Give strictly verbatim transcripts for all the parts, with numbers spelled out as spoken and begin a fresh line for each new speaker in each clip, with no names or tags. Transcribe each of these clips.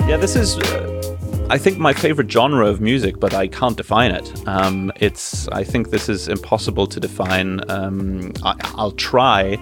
Yeah, this is, uh, I think, my favorite genre of music, but I can't define it. Um, it's, I think this is impossible to define. Um, I, I'll try.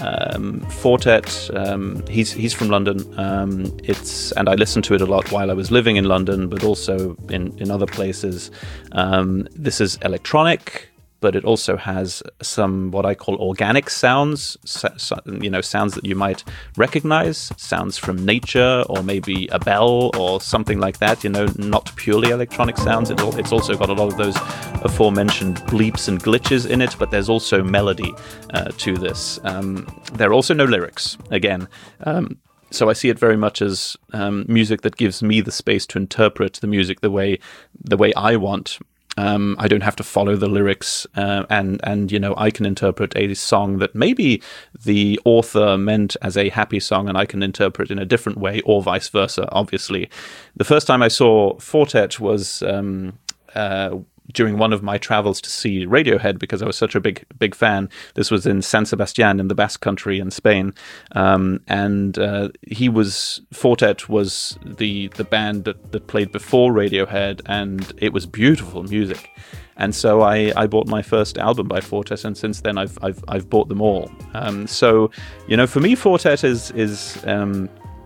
Um, Four-Tet, um, he's he's from London. Um, it's and I listened to it a lot while I was living in London, but also in in other places. Um, this is electronic, but it also has some what I call organic sounds, so, so, you know, sounds that you might recognize, sounds from nature, or maybe a bell or something like that, you know, not purely electronic sounds. It, it's also got a lot of those aforementioned bleeps and glitches in it, but there's also melody uh, to this. Um, there are also no lyrics, again. Um, So I see it very much as um, music that gives me the space to interpret the music the way the way I want. Um, I don't have to follow the lyrics, uh, and and you know I can interpret a song that maybe the author meant as a happy song, and I can interpret in a different way, or vice versa. Obviously, the first time I saw Four-Tet was um, uh, during one of my travels to see Radiohead, because I was such a big big fan. This was in San Sebastian in the Basque Country in Spain, um, and uh, he was Four-Tet was the the band that, that played before Radiohead, and it was beautiful music. And so I, I bought my first album by Four-Tet, and since then I've I've I've bought them all. Um, so you know, for me, Four-Tet is is um,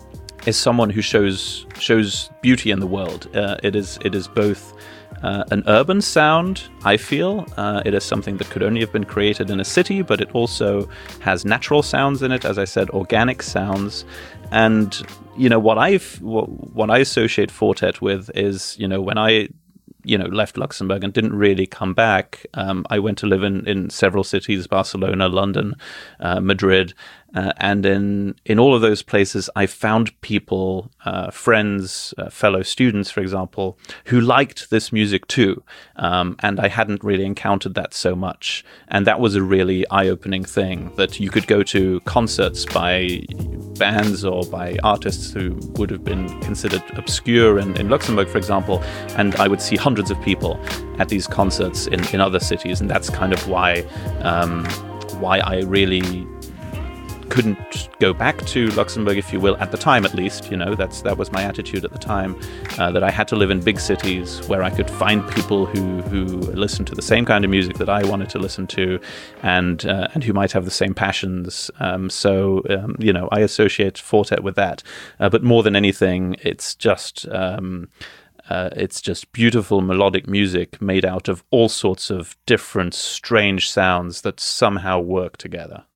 is someone who shows shows beauty in the world. Uh, it is it is both Uh, an urban sound, I feel. Uh, it is something that could only have been created in a city, but it also has natural sounds in it, as I said, organic sounds. And, you know, what I've, what, what I associate Four-Tet with is, you know, when I, you know, left Luxembourg and didn't really come back, um, I went to live in, in several cities, Barcelona, London, uh, Madrid. Uh, and in, in all of those places, I found people, uh, friends, uh, fellow students, for example, who liked this music too. Um, and I hadn't really encountered that so much. And that was a really eye-opening thing, that you could go to concerts by bands or by artists who would have been considered obscure in, in Luxembourg, for example, and I would see hundreds of people at these concerts in, in other cities. And that's kind of why, um, why I really couldn't go back to Luxembourg, if you will, at the time at least. You know, that's that was my attitude at the time, uh, that I had to live in big cities where I could find people who who listened to the same kind of music that I wanted to listen to, and uh, and who might have the same passions. Um, so um, you know, I associate Four-Tet with that. Uh, but more than anything, it's just um, uh, it's just beautiful melodic music made out of all sorts of different strange sounds that somehow work together.